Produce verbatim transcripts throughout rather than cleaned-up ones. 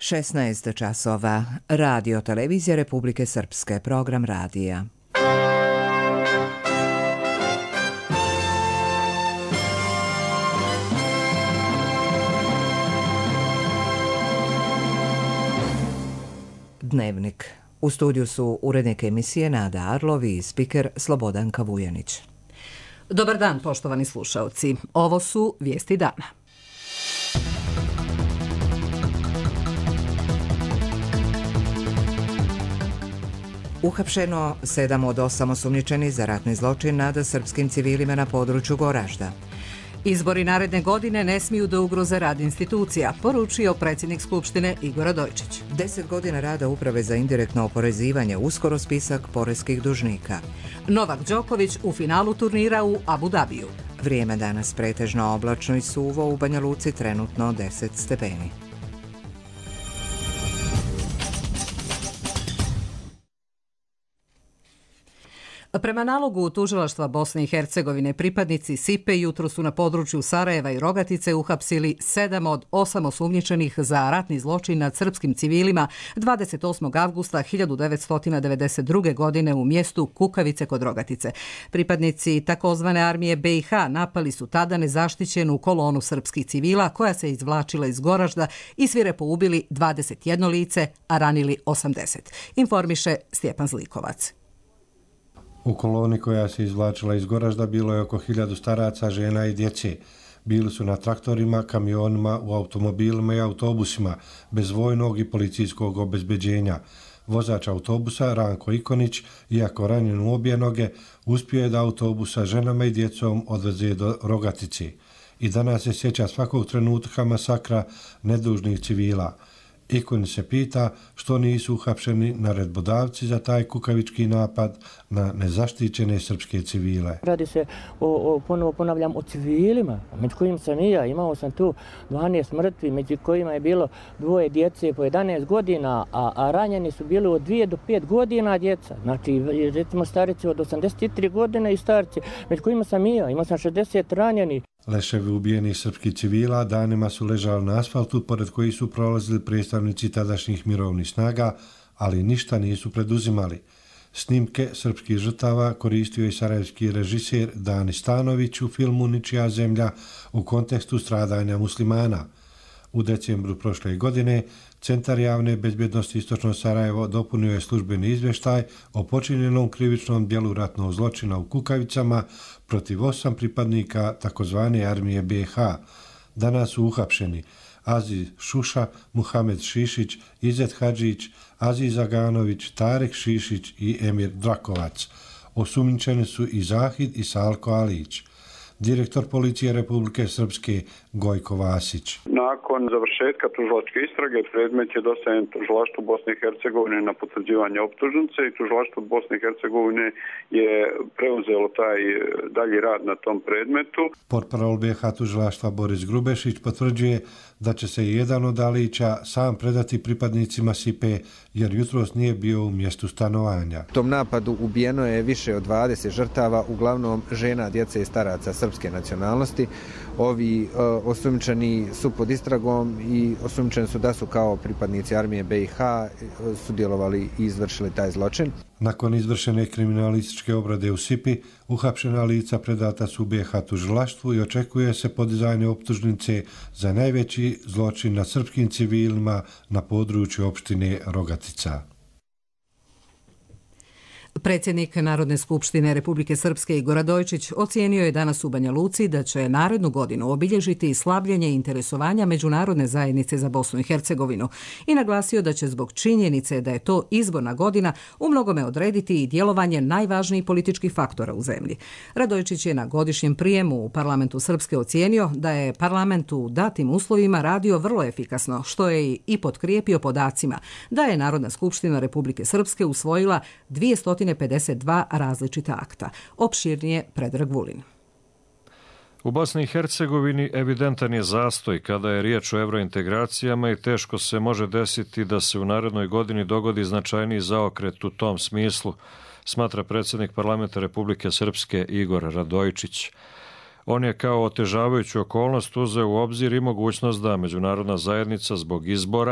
šesnaest časova. Radio Televizija Republike Srpske. Program radija. Dnevnik. U studiju su urednik emisije Nada Arlovi i spiker Slobodanka Vujanić. Dobar dan, poštovani slušaoci. Ovo su vijesti dana. Uhapšeno sedam od osam osumnjičenih za ratni zločin nad srpskim civilima na području Goražda. Izbori naredne godine ne smiju da ugroze rad institucija, poručio predsjednik Skupštine Igor Radojičić. Deset godina rada Uprave za indirektno oporezivanje, uskoro spisak poreskih dužnika. Novak Đoković u finalu turnira u Abu Dabiju. Vrijeme danas pretežno oblačno i suvo, u Banja Luci trenutno deset stepeni. Prema nalogu tužilaštva Bosne i Hercegovine, pripadnici S I P E jutro su na području Sarajeva i Rogatice uhapsili sedam od osam osumnjičenih za ratni zločin nad srpskim civilima dvadeset osmog avgusta hiljadu devetsto devedeset druge. godine u mjestu Kukavice kod Rogatice. Pripadnici takozvane armije B i H napali su tada nezaštićenu kolonu srpskih civila koja se izvlačila iz Goražda i svirepo ubili dvadeset jedno lice, a ranili osamdeset. Informiše Stjepan Zlikovac. U koloni koja se izvlačila iz Goražda bilo je oko hiljadu staraca, žena i djece. Bili su na traktorima, kamionima, u automobilima i autobusima, bez vojnog i policijskog obezbeđenja. Vozač autobusa, Ranko Ikonić, iako ranjen u obje noge, uspio je da autobus sa ženama i djecom odveze do Rogatice. I danas se sjeća svakog trenutka masakra nedužnih civila. Ikonić se pita što nisu uhapšeni naredbodavci za taj kukavički napad na nezaštićene srpske civile. Radi se, o, o, ponovo ponavljam, o civilima, među kojim sam i ja. Imao sam tu dvanaest mrtvi, među kojima je bilo dvoje djece po jedanaest godina, a, a ranjeni su bili od dvije do pet godina djeca. Znači, recimo starici od osamdeset tri godine i starci, među kojima sam i ja. Imao sam šezdeset ranjeni. Leševi ubijenih srpskih civila danima su ležali na asfaltu, pored koji su prolazili predstavnici tadašnjih mirovnih snaga, ali ništa nisu preduzimali. Snimke srpskih žrtava koristio je sarajevski režiser Dani Stanović u filmu Ničija zemlja u kontekstu stradanja muslimana. U decembru prošle godine Centar javne bezbjednosti Istočno Sarajevo dopunio je službeni izvještaj o počinjenom krivičnom djelu ratnog zločina u Kukavicama protiv osam pripadnika takozvane armije B i H. Danas su uhapšeni Aziz Šuša, Muhamed Šišić, Izet Hadžić, Aziz Aganović, Tarek Šišić i Emir Drakovac. Osumnjičeni su i Zahid i Salko Alić. Direktor policije Republike Srpske Gojko Vasić. Nakon završetka tužilačke istrage predmet je dostavljen tužilaštvu Bosne i Hercegovine na potvrđivanje optužnice i tužilaštvo Bosne i Hercegovine je preuzelo taj dalji rad na tom predmetu. Portparol B i H tužilaštva Boris Grubešić potvrđuje da će se jedan od Alića sam predati pripadnicima S I P E jer jutros nije bio u mjestu stanovanja. U tom napadu ubijeno je više od dvadeset žrtava, uglavnom žena, djece i staraca srpske nacionalnosti. Ovi uh, osumnjičeni su pod istragom i osumnjičeni su da su kao pripadnici armije B i H sudjelovali i izvršili taj zločin. Nakon izvršene kriminalističke obrade u S I P I, uhapšena lica predata su B i H tužilaštvu i očekuje se podizanje optužnice za najveći zločin nad srpskim civilima na području opštine Rogatica. Predsjednik Narodne skupštine Republike Srpske Igor Radojičić ocijenio je danas u Banja Luci da će narednu godinu obilježiti slabljenje interesovanja međunarodne zajednice za Bosnu i Hercegovinu i naglasio da će zbog činjenice da je to izborna godina u mnogome odrediti i djelovanje najvažnijih političkih faktora u zemlji. Radojičić je na godišnjem prijemu u parlamentu Srpske ocijenio da je parlament u datim uslovima radio vrlo efikasno, što je i potkrijepio podacima da je Narodna skupština Republike Srpske usvojila dvjesto pedeset dva različita akta. Opširnije Predrag Vulin. U Bosni i Hercegovini evidentan je zastoj kada je riječ o evrointegracijama i teško se može desiti da se u narednoj godini dogodi značajniji zaokret u tom smislu, smatra predsjednik parlamenta Republike Srpske Igor Radojičić. On je kao otežavajuću okolnost uzeo u obzir i mogućnost da međunarodna zajednica zbog izbora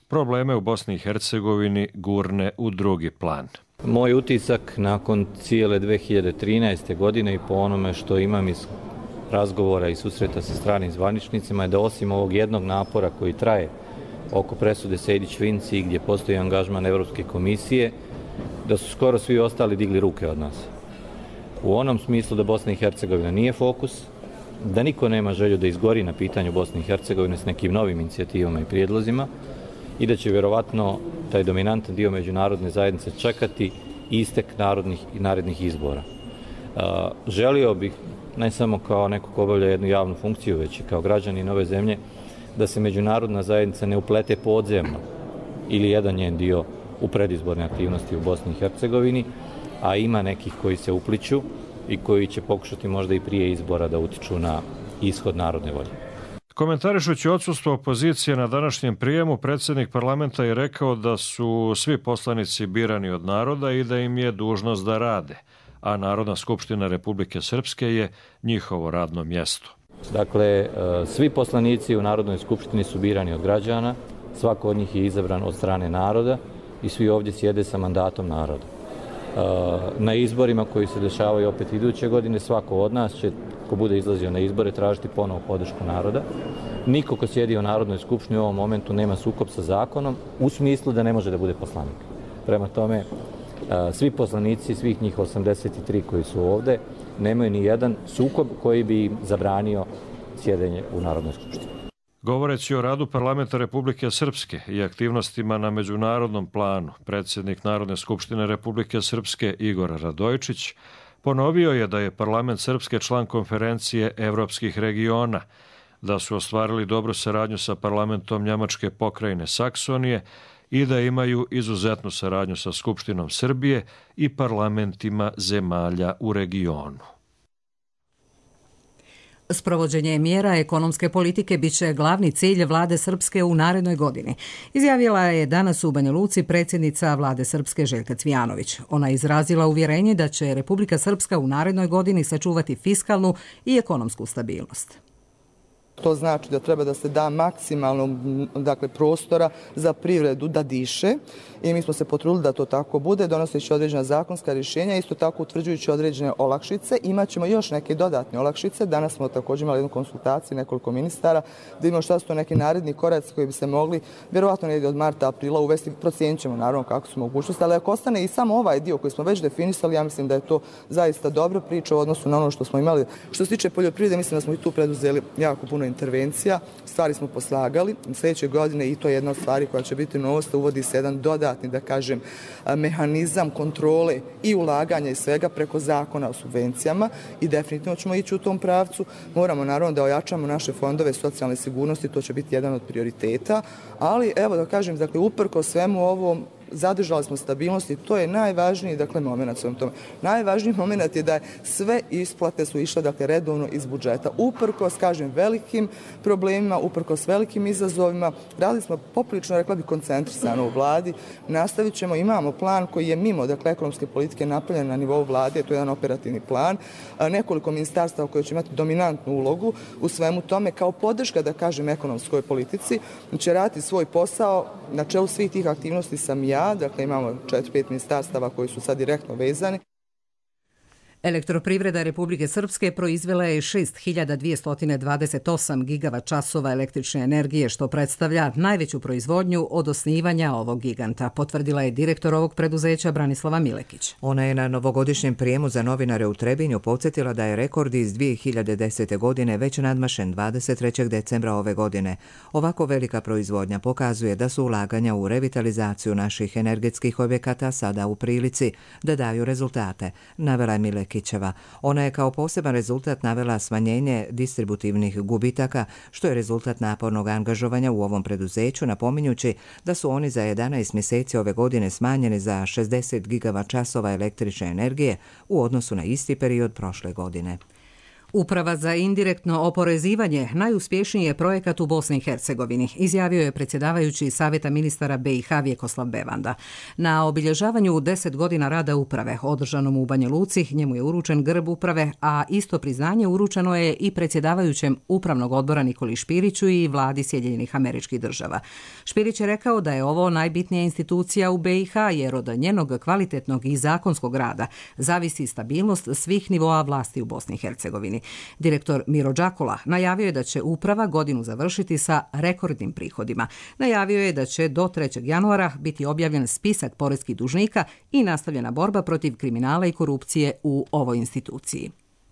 probleme u Bosni i Hercegovini gurne u drugi plan. Moj utisak nakon cijele dve hiljade trinaeste. godine i po onome što imam iz razgovora i susreta sa stranim zvaničnicima je da osim ovog jednog napora koji traje oko presude Sejdić-Finci gdje postoji angažman Evropske komisije, da su skoro svi ostali digli ruke od nas. U onom smislu da Bosna i Hercegovina nije fokus, da niko nema želju da izgori na pitanju Bosne i Hercegovine s nekim novim inicijativama i prijedlozima i da će vjerovatno taj dominantan dio međunarodne zajednice čekati istek narodnih i narednih izbora. Želio bih, ne samo kao neko ko obavlja jednu javnu funkciju, već i kao građanin ove zemlje, da se međunarodna zajednica ne uplete podzemno ili jedan njen dio u predizborne aktivnosti u Bosni i Hercegovini, a ima nekih koji se upliću i koji će pokušati možda i prije izbora da utiču na ishod narodne volje. Komentarišući odsustvo opozicije na današnjem prijemu, predsjednik parlamenta je rekao da su svi poslanici birani od naroda i da im je dužnost da rade, a Narodna skupština Republike Srpske je njihovo radno mjesto. Dakle, svi poslanici u Narodnoj skupštini su birani od građana, svako od njih je izabran od strane naroda i svi ovdje sjede sa mandatom naroda. Na izborima koji se dešavaju opet iduće godine, svako od nas će, ko bude izlazio na izbore, tražiti ponovo podršku naroda. Niko ko sjedi u Narodnoj skupštini u ovom momentu nema sukob sa zakonom u smislu da ne može da bude poslanik. Prema tome, svi poslanici, svih njih osamdeset tri koji su ovde, nemaju ni jedan sukob koji bi im zabranio sjedenje u Narodnoj skupštini. Govoreći o radu Parlamenta Republike Srpske i aktivnostima na međunarodnom planu, predsjednik Narodne skupštine Republike Srpske Igor Radojičić ponovio je da je Parlament Srpske član konferencije evropskih regiona, da su ostvarili dobru saradnju sa parlamentom Njemačke pokrajine Saksonije i da imaju izuzetnu saradnju sa Skupštinom Srbije i parlamentima zemalja u regionu. Sprovođenje mjera ekonomske politike bit će glavni cilj vlade Srpske u narednoj godini. Izjavila je danas u Banja Luci predsjednica vlade Srpske Željka Cvijanović. Ona je izrazila uvjerenje da će Republika Srpska u narednoj godini sačuvati fiskalnu i ekonomsku stabilnost. To znači da treba da se da maksimalno dakle, prostora za privredu da diše i mi smo se potrudili da to tako bude, donoseći određena zakonska rješenja, isto tako utvrđujući određene olakšice. Imaćemo još neke dodatne olakšice. Danas smo također imali jednu konsultaciju nekoliko ministara da imamo šta su to neki naredni koraci koji bi se mogli vjerovatno negdje od marta, aprila uvesti. Procijenit ćemo naravno kako su mogućnosti, ali ako ostane i samo ovaj dio koji smo već definisali, ja mislim da je to zaista dobra priča u odnosu na ono što smo imali. Što se tiče poljoprivrede, mislim da smo i tu preduzeli jako puno intervencija, stvari smo poslagali. Sljedeće godine i to je jedna od stvari koja će biti novost, uvodi se jedan dodatni, da kažem, mehanizam kontrole i ulaganja i svega preko zakona o subvencijama i definitivno ćemo ići u tom pravcu. Moramo naravno da ojačamo naše fondove socijalne sigurnosti, to će biti jedan od prioriteta, ali evo da kažem, dakle, uprko svemu ovom, zadržali smo stabilnost i to je najvažniji, dakle, moment svojom tome. Najvažniji moment je da sve isplate su išle, dakle, redovno iz budžeta. Uprkos, kažem, velikim problemima, uprkos velikim izazovima, radili smo poprilično, rekla bi, koncentrisano u vladi. Nastavit ćemo, imamo plan koji je mimo, dakle, ekonomske politike napravljen na nivou vlade, to je jedan operativni plan, nekoliko ministarstava koje će imati dominantnu ulogu u svemu tome kao podrška, da kažem, ekonomskoj politici, će raditi svoj posao. Na čelu svih tih aktivnosti sam ja. Dakle, imamo četiri pet ministarstava koji su sad direktno vezani. Elektroprivreda Republike Srpske proizvela je šest hiljada dvjesto dvadeset osam gigavat časova električne energije, što predstavlja najveću proizvodnju od osnivanja ovog giganta, potvrdila je direktor ovog preduzeća Branislava Milekić. Ona je na novogodišnjem prijemu za novinare u Trebinju podsjetila da je rekord iz dvije hiljade desete. godine već nadmašen dvadeset trećeg decembra ove godine. Ovako velika proizvodnja pokazuje da su ulaganja u revitalizaciju naših energetskih objekata sada u prilici da daju rezultate, navela je Milekić. Ona je kao poseban rezultat navela smanjenje distributivnih gubitaka, što je rezultat napornog angažovanja u ovom preduzeću, napominjući da su oni za jedanaest mjeseci ove godine smanjeni za šezdeset gigavat časova električne energije u odnosu na isti period prošle godine. Uprava za indirektno oporezivanje najuspješniji je projekat u Bosni i Hercegovini, izjavio je predsjedavajući Savjeta ministara B i H Vjekoslav Bevanda. Na obilježavanju deset godina rada uprave, održanom u Banja Luci, njemu je uručen grb uprave, a isto priznanje uručeno je i predsjedavajućem Upravnog odbora Nikoli Špiriću i vladi Sjedinjenih Američkih Država. Špirić je rekao da je ovo najbitnija institucija u B i H jer od njenog kvalitetnog i zakonskog rada zavisi stabilnost svih nivoa vlasti u Bosni i Hercegovini. Direktor Miro Đakula najavio je da će uprava godinu završiti sa rekordnim prihodima. Najavio je da će do trećeg januara biti objavljen spisak poreskih dužnika i nastavljena borba protiv kriminala i korupcije u ovoj instituciji.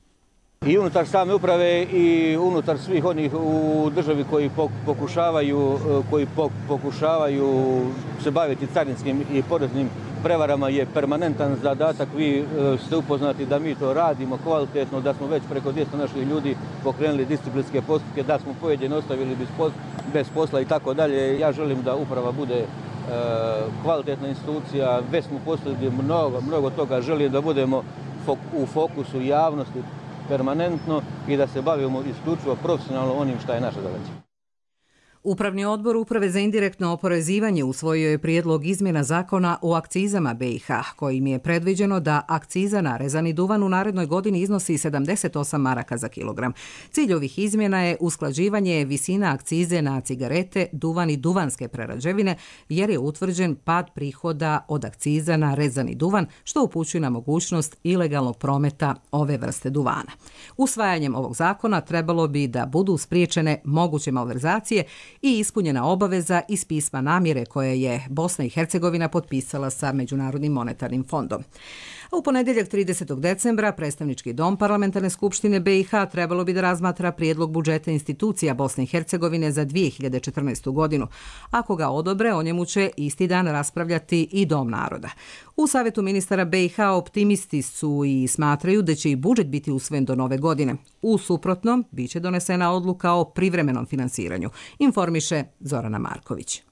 I unutar same uprave i unutar svih onih u državi koji pokušavaju, koji pokušavaju se baviti carinskim i poreznim prevarama je permanentan zadatak. Vi ste upoznati da mi to radimo kvalitetno, da smo već preko dvjesto naših ljudi pokrenuli disciplinske postupke, da smo pojedine ostavili bez posla i tako dalje. Ja želim da uprava bude kvalitetna institucija, već smo postigli mnogo, mnogo toga, želim da budemo u fokusu javnosti permanentno i da se bavimo isključivo profesionalno onim što je naša zadaća. Upravni odbor Uprave za indirektno oporezivanje usvojio je prijedlog izmjena zakona o akcizama B i H, kojim je predviđeno da akciza na rezani duvan u narednoj godini iznosi sedamdeset osam maraka za kilogram. Cilj ovih izmjena je usklađivanje visina akcize na cigarete, duvan i duvanske prerađevine, jer je utvrđen pad prihoda od akciza na rezani duvan, što upućuje na mogućnost ilegalnog prometa ove vrste duvana. Usvajanjem ovog zakona trebalo bi da budu spriječene moguće malverzacije i ispunjena obaveza iz pisma namjere koje je Bosna i Hercegovina potpisala sa Međunarodnim monetarnim fondom. A u ponedjeljak tridesetog decembra predstavnički dom Parlamentarne skupštine B i H trebalo bi da razmatra prijedlog budžeta institucija Bosne i Hercegovine za dvije hiljade četrnaestu. godinu. Ako ga odobre, o njemu će isti dan raspravljati i Dom naroda. U Savjetu ministara B i H optimisti su i smatraju da će i budžet biti usvojen do nove godine. U suprotnom, bit će donesena odluka o privremenom finansiranju, informiše Zorana Marković.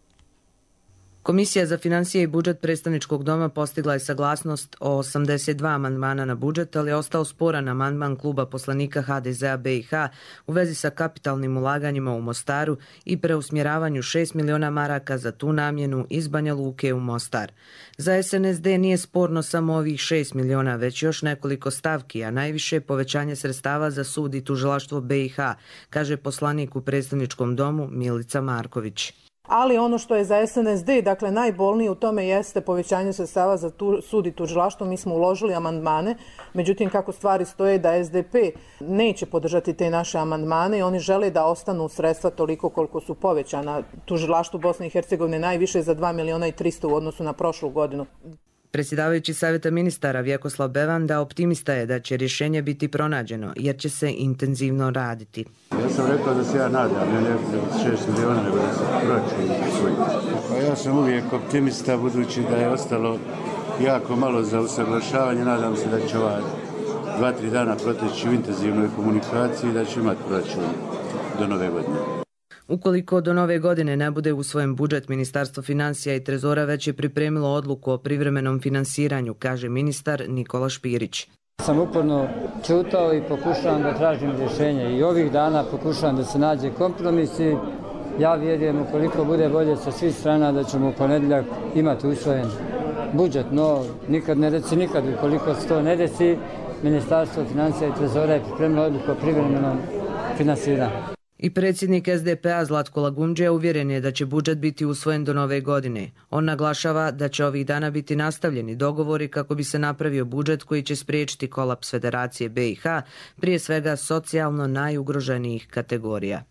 Komisija za financije i budžet predstavničkog doma postigla je saglasnost o osamdeset dva amandmana na budžet, ali je ostao sporan amandman kluba poslanika H D Z-a B i H u vezi sa kapitalnim ulaganjima u Mostaru i preusmjeravanju šest miliona maraka za tu namjenu iz Banja Luke u Mostar. Za S N S D nije sporno samo ovih šest miliona, već još nekoliko stavki, a najviše povećanje sredstava za sud i tužilaštvo B i H, kaže poslanik u predstavničkom domu Milica Marković. Ali ono što je za S N S D, dakle najbolnije u tome jeste povećanje sredstava za tu, sud i tužilaštvo. Mi smo uložili amandmane, međutim kako stvari stoje da S D P neće podržati te naše amandmane i oni žele da ostanu sredstva toliko koliko su povećana. Tužilaštvo Bosne i Hercegovine najviše za dva miliona i trista u odnosu na prošlu godinu. Predsjedavajući Savjeta ministara Vjekoslav Bevanda optimista je da će rješenje biti pronađeno, jer će se intenzivno raditi. Ja sam rekao da se ja nadam, ne šest miliona, nego da se proračun usvoji. Pa ja sam uvijek optimista, budući da je ostalo jako malo za usaglašavanje. Nadam se da će ova dva, tri dana proteći u intenzivnoj komunikaciji i da će imati proračun do nove godine. Ukoliko do nove godine ne bude usvojen budžet, Ministarstvo financija i Trezora već je pripremilo odluku o privremenom finansiranju, kaže ministar Nikola Špirić. Sam uporno čutao i pokušavam da tražim rješenje i ovih dana pokušavam da se nađe kompromis i ja vjerujem ukoliko bude volje sa svih strana da ćemo u ponedjeljak imati usvojen budžet, no nikad ne reci nikad. Ukoliko se to ne desi, Ministarstvo financija i Trezora je pripremilo odluku o privremenom finansiranju. I predsjednik S D P-a Zlatko Lagundžija uvjeren je da će budžet biti usvojen do nove godine. On naglašava da će ovih dana biti nastavljeni dogovori kako bi se napravio budžet koji će spriječiti kolaps Federacije B i H, prije svega socijalno najugroženijih kategorija.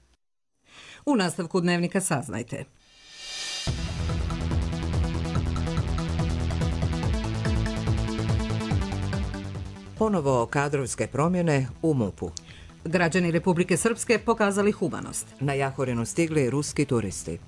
U nastavku dnevnika saznajte. Ponovo kadrovske promjene u MUP-u. Građani Republike Srpske pokazali humanost. Na Jahorinu stigli ruski turisti.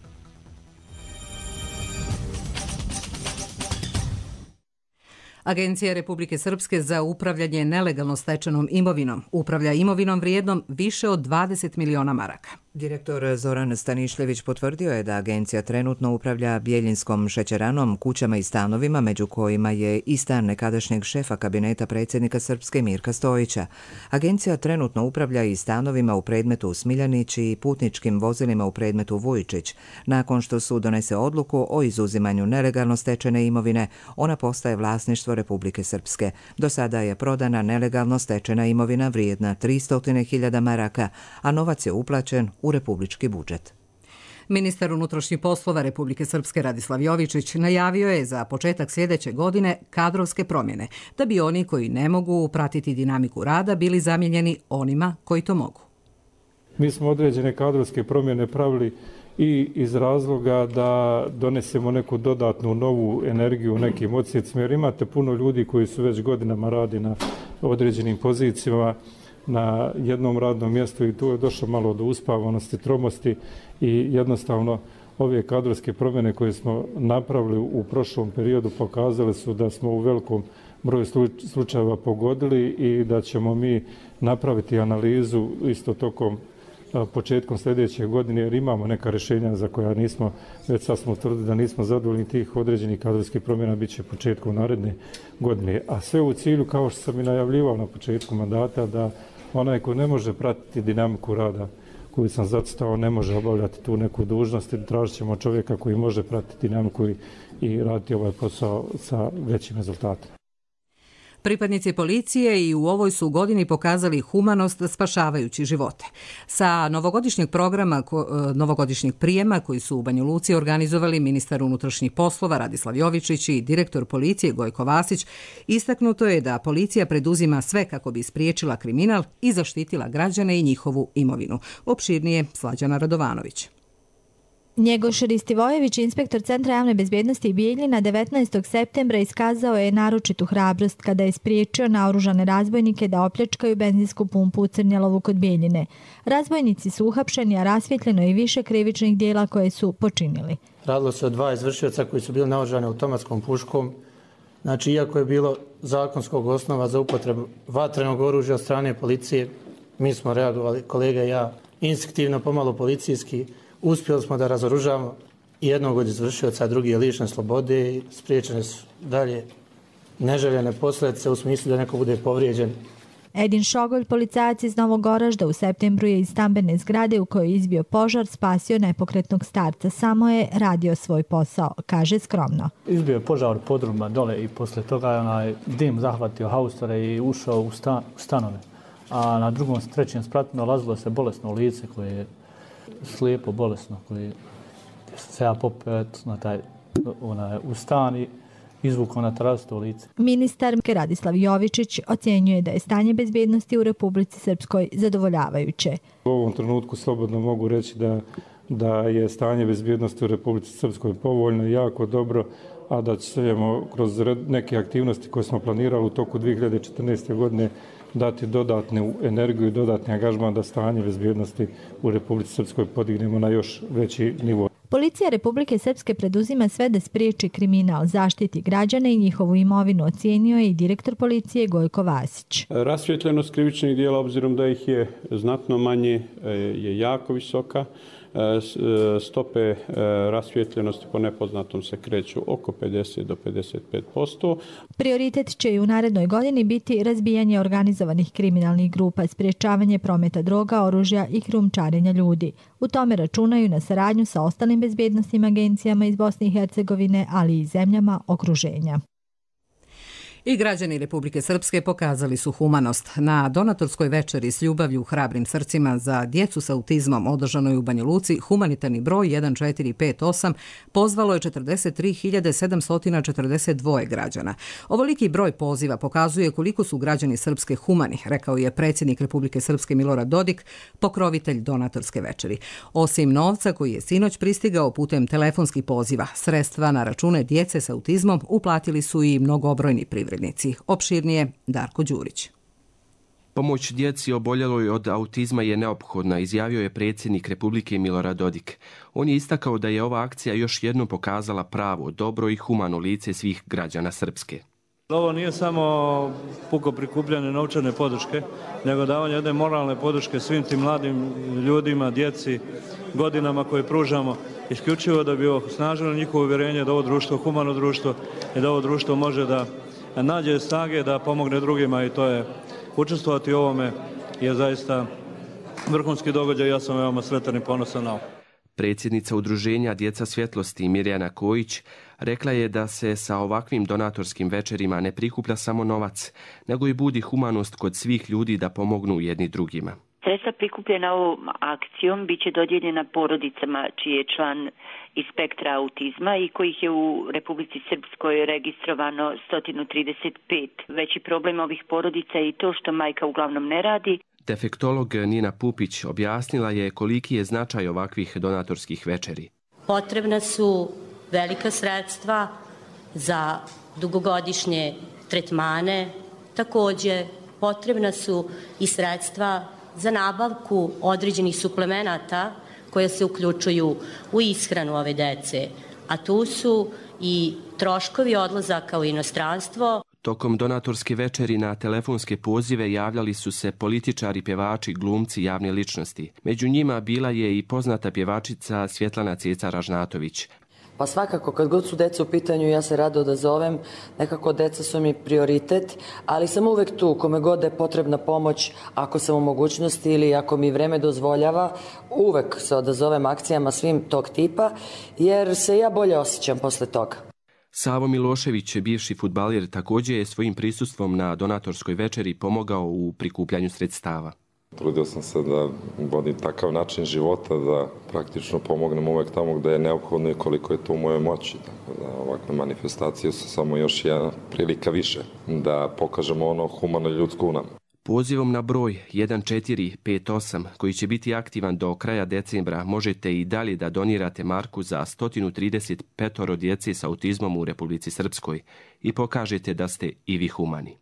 Agencija Republike Srpske za upravljanje nelegalno stečenom imovinom upravlja imovinom vrijednom više od dvadeset miliona maraka. Direktor Zoran Stanišljević potvrdio je da agencija trenutno upravlja Bjeljinskom šećeranom, kućama i stanovima, među kojima je i stan nekadašnjeg šefa kabineta predsjednika Srpske Mirka Stojića. Agencija trenutno upravlja i stanovima u predmetu Smiljanić i putničkim vozilima u predmetu Vujčić. Nakon što sud donese odluku o izuzimanju nelegalno stečene imovine, ona postaje vlasništvo Republike Srpske. Do sada je prodana nelegalno stečena imovina vrijedna tristo hiljada maraka, a novac je uplaćen u republički budžet. Ministar unutrašnjih poslova Republike Srpske Radislav Jovičić najavio je za početak sljedeće godine kadrovske promjene, da bi oni koji ne mogu pratiti dinamiku rada bili zamijenjeni onima koji to mogu. Mi smo određene kadrovske promjene pravili i iz razloga da donesemo neku dodatnu novu energiju u nekim odsjecima, jer imate puno ljudi koji su već godinama radi na određenim pozicijama na jednom radnom mjestu i tu je došlo malo do uspavanosti, tromosti i jednostavno ove kadrovske promjene koje smo napravili u prošlom periodu pokazali su da smo u velikom broju slučajeva pogodili i da ćemo mi napraviti analizu isto tokom početkom sljedeće godine, jer imamo neka rješenja za koja nismo, već sad smo utvrdili da nismo zadovoljni tih određenih kadrovskih promjena, bit će početkom naredne godine. A sve u cilju, kao što sam i najavljivao na početku mandata, da onaj ko ne može pratiti dinamiku rada koju sam zacrtao, ne može obavljati tu neku dužnost i tražit ćemo čovjeka koji može pratiti dinamiku i, i raditi ovaj posao sa većim rezultatom. Pripadnici policije i u ovoj su godini pokazali humanost spašavajući živote. Sa novogodišnjeg programa, novogodišnjeg prijema koji su u Banja Luci organizovali ministar unutrašnjih poslova Radislav Jovičić i direktor policije Gojko Vasić, istaknuto je da policija preduzima sve kako bi spriječila kriminal i zaštitila građane i njihovu imovinu. Opširnije Slađana Radovanović. Njegoš Ristivojević, inspektor Centra javne bezbjednosti Bijeljina, devetnaestog septembra iskazao je naročitu hrabrost kada je spriječio naoružane razbojnike da opljačkaju benzinsku pumpu u Crnjelovu kod Bijeljine. Razbojnici su uhapšeni, a rasvjetljeno i više krivičnih dijela koje su počinili. Radilo se o dva izvršioca koji su bili naoružani automatskom puškom. Znači, iako je bilo zakonskog osnova za upotrebu vatrenog oružja od strane policije, mi smo reagovali, kolega i ja, instinktivno, pomalo policijski. Uspjeli smo da razoružamo jednog od izvršioca, drugi je lišen slobode i spriječene su dalje neželjene posljedice u smislu da neko bude povrijeđen. Edin Šogolj, policajac iz Novog Oražda, u septembru je iz stambene zgrade u kojoj je izbio požar spasio nepokretnog starca. Samo je radio svoj posao, kaže skromno. Izbio je požar u podrumima dole i posle toga je onaj dim zahvatio haustore i ušao u, stan, u stanove. A na drugom, trećem spratu nalazilo se bolesno lice koje je slijepo, bolesno, koji se ja popeo na taj, onaj, u stan i izvukao na terasu to lice. Ministar Radislav Jovičić ocjenjuje da je stanje bezbjednosti u Republici Srpskoj zadovoljavajuće. U ovom trenutku slobodno mogu reći da, da je stanje bezbjednosti u Republici Srpskoj povoljno i jako dobro, a da ćemo kroz neke aktivnosti koje smo planirali u toku dvije hiljade četrnaeste. godine dati dodatnu energiju i dodatni angažman da stanje bezbjednosti u Republici Srpskoj podignemo na još veći nivo. Policija Republike Srpske preduzima sve da spriječi kriminal, zaštiti građane i njihovu imovinu, ocijenio je i direktor policije Gojko Vasić. Rasvjetljenost krivičnih dijela, obzirom da ih je znatno manje, je jako visoka. Stope rasvjetljenosti po nepoznatom se kreću oko pedeset do pedeset pet posto. Prioritet će i u narednoj godini biti razbijanje organizovanih kriminalnih grupa, spriječavanje prometa droga, oružja i krijumčarenja ljudi. U tome računaju na saradnju sa ostalim bezbjednosnim agencijama iz Bosne i Hercegovine, ali i zemljama okruženja. I građani Republike Srpske pokazali su humanost. Na donatorskoj večeri s ljubavlju u hrabrim srcima za djecu sa autizmom održanoj u Banja Luci, humanitarni broj jedan četiri pet osam pozvalo je četrdeset tri hiljade sedamsto četrdeset dva građana. Ovoliki broj poziva pokazuje koliko su građani Srpske humani, rekao je predsjednik Republike Srpske Milorad Dodik, pokrovitelj donatorske večeri. Osim novca koji je sinoć pristigao putem telefonskih poziva, sredstva na račune djece sa autizmom uplatili su i mnogobrojni privrednici. Opširnije Darko Đurić. Pomoć djeci oboljeloj od autizma je neophodna, izjavio je predsjednik Republike Milorad Dodik. On je istakao da je ova akcija još jednom pokazala pravo, dobro i humano lice svih građana Srpske. Ovo nije samo puko prikupljanje novčane podrške, nego davanje jedne moralne podrške svim tim mladim ljudima, djeci, godinama koje pružamo, isključivo da bi osnažilo njihovo uvjerenje da ovo društvo, humano društvo i da ovo društvo može da nađe snage da pomogne drugima, i to je učestvovati u ovome je zaista vrhunski događaj. Ja sam veoma sretan i ponosan na ovo. Predsjednica udruženja Djeca svjetlosti Mirjana Kojić rekla je da se sa ovakvim donatorskim večerima ne prikuplja samo novac, nego i budi humanost kod svih ljudi da pomognu jedni drugima. Sredstva prikupljena ovom akcijom bit će dodijeljena porodicama čiji je član iz spektra autizma i kojih je u Republici Srpskoj registrovano sto trideset pet. Veći problem ovih porodica je i to što majka uglavnom ne radi. Defektolog Nina Pupić objasnila je koliki je značaj ovakvih donatorskih večeri. Potrebna su velika sredstva za dugogodišnje tretmane, također potrebna su i sredstva za nabavku određenih suplemenata koje se uključuju u ishranu ove dece, a tu su i troškovi odlazaka u inostranstvo. Tokom donatorske večeri na telefonske pozive javljali su se političari, pjevači, glumci, javne ličnosti. Među njima bila je i poznata pjevačica Svjetlana Ceca Ražnatović. Pa svakako, kad god su deca u pitanju, ja se rado odazovem, nekako deca su mi prioritet, ali sam uvek tu, kome god je potrebna pomoć, ako sam u mogućnosti ili ako mi vreme dozvoljava, uvek se odazovem akcijama svim tog tipa, jer se ja bolje osjećam posle toga. Savo Milošević, bivši fudbaler, također je svojim prisustvom na donatorskoj večeri pomogao u prikupljanju sredstava. Trudio sam se da vodim takav način života, da praktično pomognem uvek tamo gde je neophodno i koliko je to u mojoj moći. Tako da ovakve manifestacije su samo još jedna prilika više da pokažemo ono humano ljudsko u nama. Pozivom na broj jedan četiri pet osam, koji će biti aktivan do kraja decembra, možete i dalje da donirate marku za sto trideset pet djece s autizmom u Republici Srpskoj i pokažete da ste i vi humani.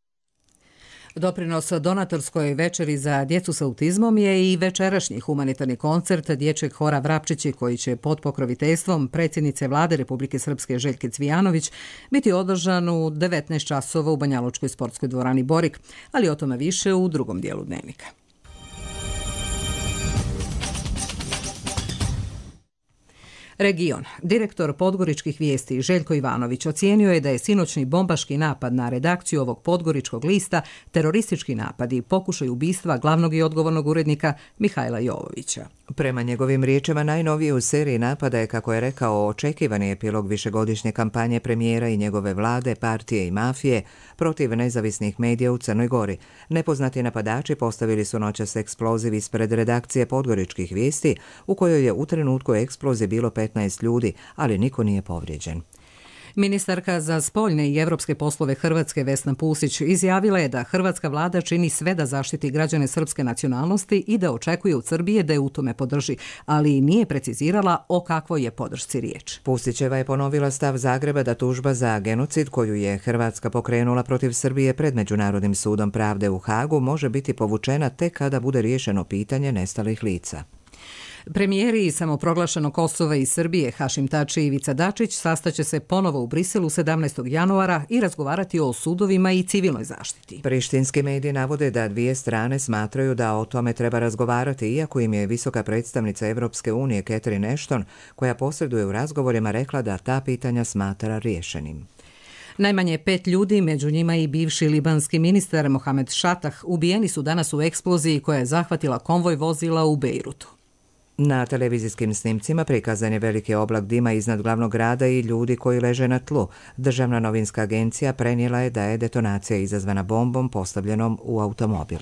Doprinos donatorskoj večeri za djecu s autizmom je i večerašnji humanitarni koncert dječjeg hora Vrapčići, koji će pod pokroviteljstvom predsjednice Vlade Republike Srpske Željke Cvijanović biti održan u devetnaest časova u Banjalučkoj sportskoj dvorani Borik, ali o tome više u drugom dijelu dnevnika. Region. Direktor Podgoričkih vijesti Željko Ivanović ocijenio je da je sinoćni bombaški napad na redakciju ovog podgoričkog lista teroristički napad i pokušaj ubistva glavnog i odgovornog urednika Mihajla Jovovića. Prema njegovim riječima, najnovije u seriji napada je, kako je rekao, očekivani epilog višegodišnje kampanje premijera i njegove vlade, partije i mafije protiv nezavisnih medija u Crnoj Gori. Nepoznati napadači postavili su noćas eksploziv ispred redakcije Podgoričkih vijesti, u kojoj je u trenutku eksplozije bilo petnaest ljudi, ali niko nije povrijeđen. Ministarka za spoljne i evropske poslove Hrvatske Vesna Pusić izjavila je da hrvatska vlada čini sve da zaštiti građane srpske nacionalnosti i da očekuje od Srbije da je u tome podrži, ali nije precizirala o kakvoj je podršci riječ. Pusićeva je ponovila stav Zagreba da tužba za genocid koju je Hrvatska pokrenula protiv Srbije pred Međunarodnim sudom pravde u Hagu može biti povučena tek kada bude riješeno pitanje nestalih lica. Premijeri samoproglašenog Kosova i Srbije Hašim Tači i Ivica Dačić sastaće se ponovo u Briselu sedamnaestog januara i razgovarati o sudovima i civilnoj zaštiti. Prištinski mediji navode da dvije strane smatraju da o tome treba razgovarati, iako im je visoka predstavnica Evropske unije Catherine Ashton, koja posreduje u razgovorima, rekla da ta pitanja smatra riješenim. Najmanje pet ljudi, među njima i bivši libanski ministar Mohamed Šatah, ubijeni su danas u eksploziji koja je zahvatila konvoj vozila u Bejrutu. Na televizijskim snimcima prikazan je veliki oblak dima iznad glavnog grada i ljudi koji leže na tlu. Državna novinska agencija prenijela je da je detonacija izazvana bombom postavljenom u automobil.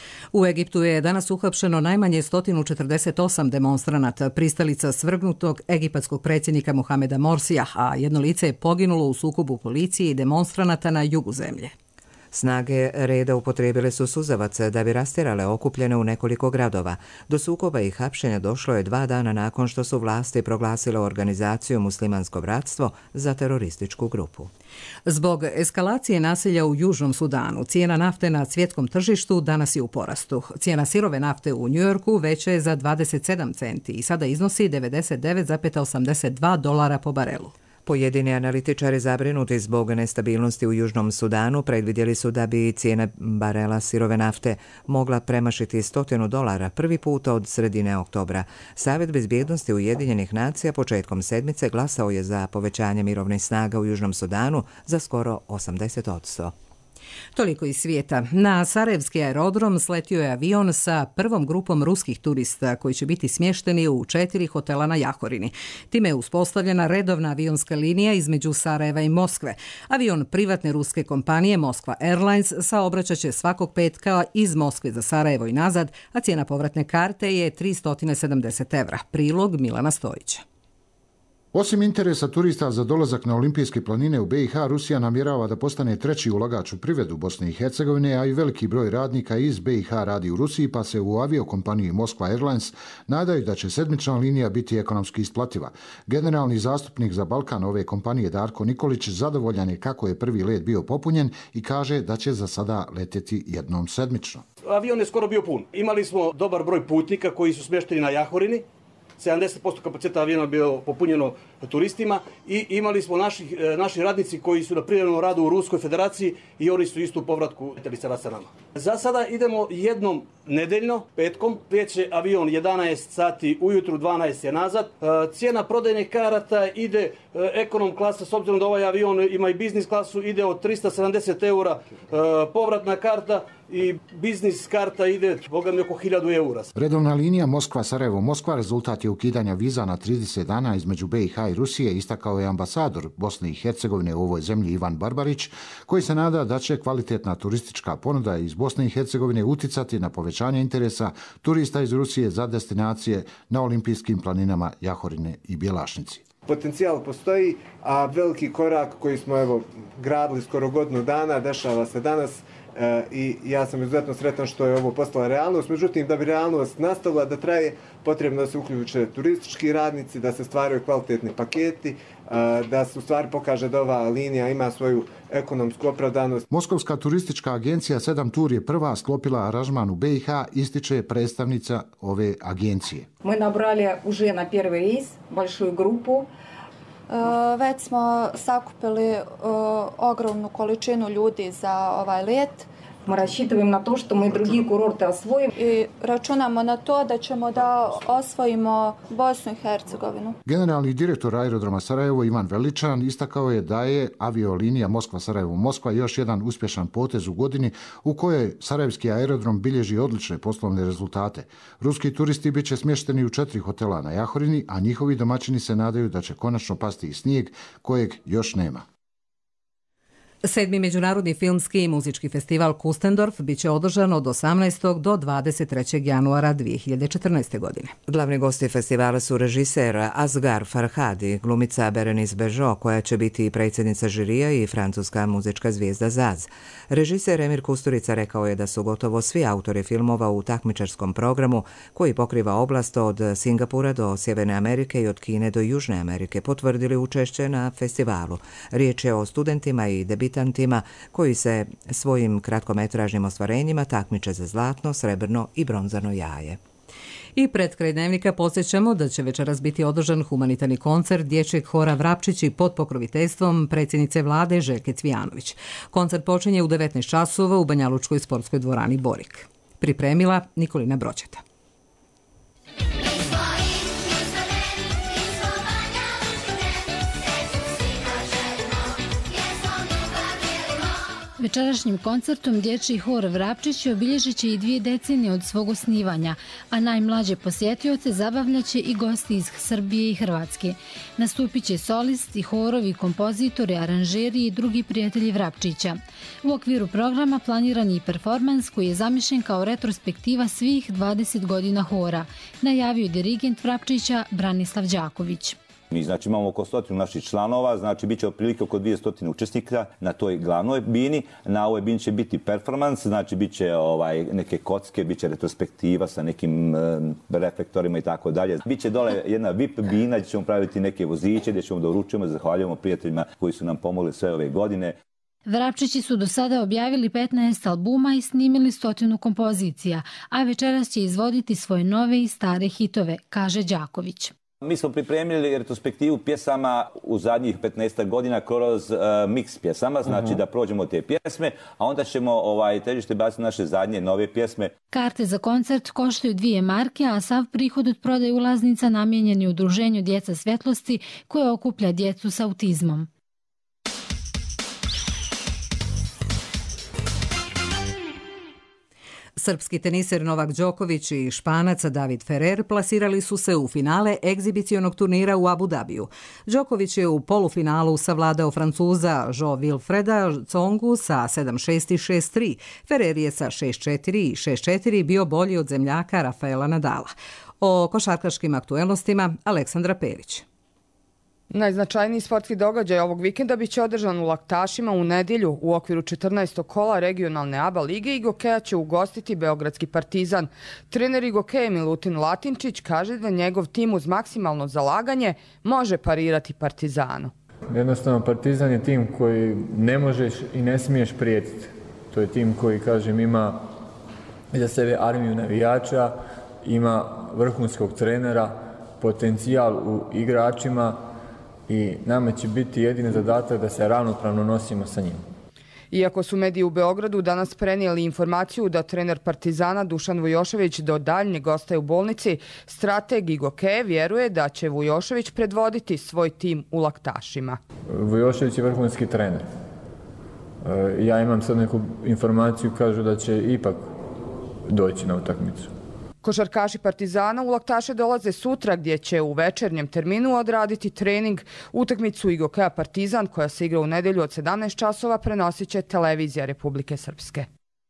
U Egiptu je danas uhapšeno najmanje sto četrdeset osam demonstranata, pristalica svrgnutog egipatskog predsjednika Mohameda Morsija, a jedno lice je poginulo u sukobu policije i demonstranata na jugu zemlje. Snage reda upotrijebile su suzavac da bi rastjerale okupljene u nekoliko gradova. Do sukoba i hapšenja došlo je dva dana nakon što su vlasti proglasile organizaciju Muslimansko bratstvo za terorističku grupu. Zbog eskalacije nasilja u Južnom Sudanu, cijena nafte na svjetskom tržištu danas je u porastu. Cijena sirove nafte u Njujorku veća je za dvadeset sedam centi i sada iznosi devedeset devet zarez osamdeset dva dolara po barelu. Pojedini analitičari zabrinuti zbog nestabilnosti u Južnom Sudanu predvidjeli su da bi cijena barela sirove nafte mogla premašiti stotinu dolara prvi put od sredine oktobra. Savjet bezbjednosti Ujedinjenih nacija početkom sedmice glasao je za povećanje mirovnih snaga u Južnom Sudanu za skoro osamdeset posto. Toliko iz svijeta. Na Sarajevski aerodrom sletio je avion sa prvom grupom ruskih turista koji će biti smješteni u četiri hotela na Jahorini. Time je uspostavljena redovna avionska linija između Sarajeva i Moskve. Avion privatne ruske kompanije Moskva Airlines saobraćat će svakog petka iz Moskve za Sarajevo i nazad, a cijena povratne karte je tristo sedamdeset evra. Prilog Milana Stojića. Osim interesa turista za dolazak na olimpijske planine u B i H, Rusija namjerava da postane treći ulagač u privredu Bosne i Hercegovine, a i veliki broj radnika iz B i H radi u Rusiji, pa se u aviokompaniji Moskva Airlines nadaju da će sedmična linija biti ekonomski isplativa. Generalni zastupnik za Balkan ove kompanije Darko Nikolić zadovoljan je kako je prvi let bio popunjen i kaže da će za sada letjeti jednom sedmično. Avion je skoro bio pun. Imali smo dobar broj putnika koji su smješteni na Jahorini. sedamdeset posto kapaciteta aviona bio popunjeno turistima i imali smo naši, naši radnici koji su na privremenom radu u Ruskoj federaciji i oni su isto u povratku letjeli sada sa nama. Za sada idemo jednom nedeljno, petkom, kreće avion jedanaest sati ujutru, dvanaest je nazad. Cijena prodajne karata ide ekonom klasa, s obzirom da ovaj avion ima i biznis klasu, ide od tristo sedamdeset eura povratna karta i biznis karta ide, boga mi, oko hiljadu eura. Redovna linija Moskva-Sarajevo-Moskva rezultat je ukidanja viza na trideset dana između B i H i Rusije, istakao je ambasador Bosne i Hercegovine u ovoj zemlji Ivan Barbarić, koji se nada da će kvalitetna turistička ponuda iz Bosne i Hercegovine uticati na povećanje interesa turista iz Rusije za destinacije na olimpijskim planinama Jahorine i Bjelašnici. Potencijal postoji, a veliki korak koji smo evo gradili skoro godinu dana dešava se danas. E, i ja sam izuzetno sretan što je ovo postala realnost. Međutim, da bi realnost nastavila da traje, potrebno da se uključe turistički radnici, da se stvaraju kvalitetni paketi, e, da se u stvari pokaže da ova linija ima svoju ekonomsku opravdanost. Moskovska turistička agencija sedam Tur je prva sklopila aranžman u B i H, ističe predstavnica ove agencije. Mi nabrali уже na prvi reis большую grupu. Uh, već smo sakupili uh, ogromnu količinu ljudi za ovaj let. Мы рассчитываем на то, что мы другие курорты освоим. I računamo na to da ćemo da osvojimo Bosnu i Hercegovinu. Generalni direktor aerodroma Sarajevo Ivan Veličan istakao je da je aviolinija Moskva-Sarajevo-Moskva još jedan uspješan potez u godini u kojoj sarajevski aerodrom bilježi odlične poslovne rezultate. Ruski turisti bit će smješteni u četiri hotela na Jahorini, a njihovi domaćini se nadaju da će konačno pasti i snijeg kojeg još nema. Sedmi međunarodni filmski i muzički festival Kustendorf bit će održan od osamnaestog do dvadeset trećeg januara dvije hiljade četrnaeste. godine. Glavni gosti festivala su režiser Asghar Farhadi, glumica Berenice Bežo, koja će biti i predsjednica žirija, i francuska muzička zvijezda Zaz. Režiser Emir Kusturica rekao je da su gotovo svi autori filmova u takmičarskom programu, koji pokriva oblast od Singapura do Sjeverne Amerike i od Kine do Južne Amerike, potvrdili učešće na festivalu. Riječ je o studentima i debitantima koji se svojim kratkometražnim ostvarenjima takmiče za zlatno, srebrno i bronzano jaje. I pred kraj dnevnika podsjećamo da će večeras biti održan humanitarni koncert dječjeg hora Vrapčići pod pokroviteljstvom predsjednice vlade Željke Cvijanović. Koncert počinje u devetnaest časova u Banjalučkoj sportskoj dvorani Borik. Pripremila Nikolina Broćeta. Večerašnjim koncertom dječji hor Vrapčići obilježit će i dvije decenije od svog osnivanja, a najmlađe posjetioce zabavljaće i gosti iz Srbije i Hrvatske. Nastupit će solisti, horovi, kompozitori, aranžeri i drugi prijatelji Vrapčića. U okviru programa planiran je i performans koji je zamišljen kao retrospektiva svih dvadeset godina hora, najavio dirigent Vrapčića Branislav Đaković. Mi znači imamo oko stotinu naših članova, znači bit će otprilike oko dvjesto učesnika na toj glavnoj bini. Na ovoj bini će biti performans, znači bit će ovaj, neke kocke, bit će retrospektiva sa nekim e, reflektorima i tako dalje. Biće dole jedna V I P bina gdje ćemo praviti neke voziće, gdje ćemo da uručujemo, zahvaljujemo prijateljima koji su nam pomogli sve ove godine. Vrapčići su do sada objavili petnaest albuma i snimili stotinu kompozicija, a večeras će izvoditi svoje nove i stare hitove, kaže Đaković. Mi smo pripremili retrospektivu pjesama u zadnjih petnaest godina kroz uh, miks pjesama, znači uh-huh. da prođemo te pjesme, a onda ćemo ovaj, težište baciti naše zadnje nove pjesme. Karte za koncert koštaju dvije marke, a sav prihod od prodaje ulaznica namijenjen je udruženju Djeca svjetlosti koje okuplja djecu s autizmom. Srpski teniser Novak Đoković i Španac David Ferrer plasirali su se u finale egzibicionog turnira u Abu Dabiju. Đoković je u polufinalu savladao Francuza Jo Wilfreda Tsongu sa sedam šest i šest tri. Ferrer je sa šest četiri i šest četiri bio bolji od zemljaka Rafaela Nadala. O košarkaškim aktuelnostima Aleksandra Perić. Najznačajniji sportski događaj ovog vikenda biće održan u Laktašima u nedjelju. U okviru četrnaestog kola regionalne A B A lige Igokeja će ugostiti Beogradski Partizan. Trener Igokeje Milutin Latinčić kaže da njegov tim uz maksimalno zalaganje može parirati Partizanu. Jednostavno, Partizan je tim koji ne možeš i ne smiješ prijetiti. To je tim koji, kažem, ima za sebe armiju navijača, ima vrhunskog trenera, potencijal u igračima, i nama će biti jedini zadatak da se ravnopravno nosimo sa njim. Iako su mediji u Beogradu danas prenijeli informaciju da trener Partizana Dušan Vujošević do daljnjeg ostaje u bolnici, strateg Igokeje vjeruje da će Vujošević predvoditi svoj tim u Laktašima. Vujošević je vrhunski trener. Ja imam sad neku informaciju, kažu da će ipak doći na utakmicu. Košarkaši Partizana u Laktaše dolaze sutra gdje će u večernjem terminu odraditi trening. Utakmicu Igokeja Partizan koja se igra u nedjelju od sedamnaest časova prenosit će televizija Republike Srpske.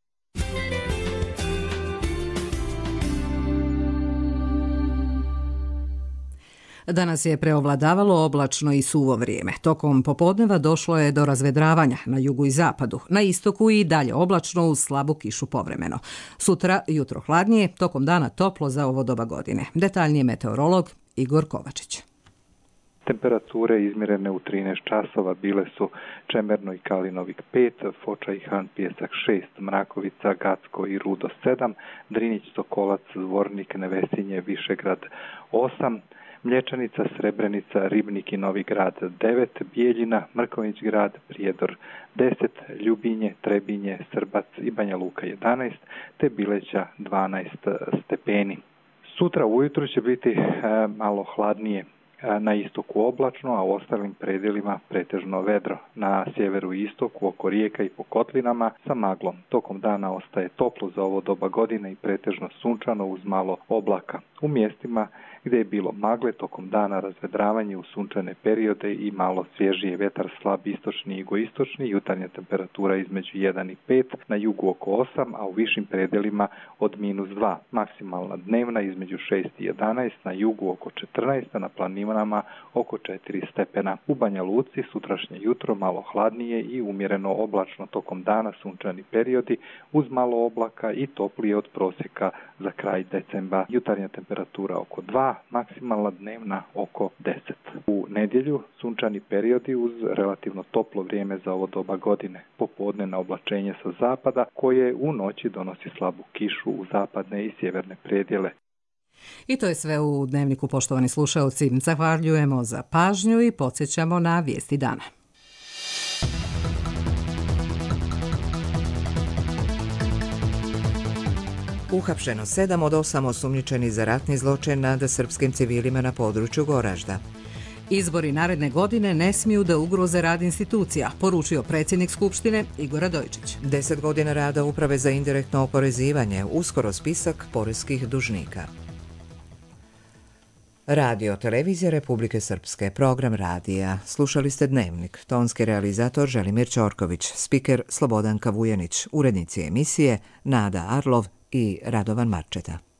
Danas je preovladavalo oblačno i suvo vrijeme. Tokom popodneva došlo je do razvedravanja na jugu i zapadu. Na istoku i dalje oblačno uz slabu kišu povremeno. Sutra jutro hladnije, tokom dana toplo za ovo doba godine. Detaljnije meteorolog Igor Kovačić. Temperature izmjerene u trinaest časova bile su Čemerno i Kalinovik pet, Foča i Han Pijesak šest, Mrakovica, Gacko i Rudo sedam, Drinić, Sokolac, Zvornik, Nevesinje, Višegrad osam, Mlječanica, Srebrenica, Ribnik i Novi Grad devet, Bijeljina, Mrkonjić Grad, Prijedor deset, Ljubinje, Trebinje, Srbac i Banja Luka jedanaest, te Bileća dvanaest stepeni. Sutra ujutro će biti e, malo hladnije. Na istoku oblačno, a u ostalim predjelima pretežno vedro. Na sjeveru i istoku oko rijeka i po kotlinama sa maglom. Tokom dana ostaje toplo za ovo doba godine i pretežno sunčano uz malo oblaka. U mjestima gdje je bilo magle tokom dana razvedravanje u sunčane periode i malo svježije vjetar slab istočni i jugoistočni, jutarnja temperatura između jedan i pet, na jugu oko osam, a u višim predjelima od minus dva. Maksimalna dnevna između šest i jedanaest, na jugu oko četrnaest, a na planinama oko četiri stepena. U Banja Luci sutrašnje jutro malo hladnije i umjereno oblačno tokom dana sunčani periodi uz malo oblaka i toplije od prosjeka za kraj decembra. Jutarnja temperatura oko dva, maksimalna dnevna oko deset. U nedjelju sunčani periodi uz relativno toplo vrijeme za ovo doba godine. Popodne na oblačenje sa zapada koje u noći donosi slabu kišu u zapadne i sjeverne predjele. I to je sve u Dnevniku, poštovani slušalci. Zahvaljujemo za pažnju i podsjećamo na vijesti dana. Uhapšeno sedam od osam osumnjičenih za ratni zločin nad srpskim civilima na području Goražda. Izbori naredne godine ne smiju da ugroze rad institucija, poručio predsjednik Skupštine Igor Radojičić. Deset godina rada Uprave za indirektno oporezivanje, uskoro spisak poreskih dužnika. Radio Televizija Republike Srpske, program radija. Slušali ste Dnevnik, tonski realizator Želimir Ćorković, spiker Slobodanka Vujanić, urednici emisije Nada Arlov i Radovan Marčeta.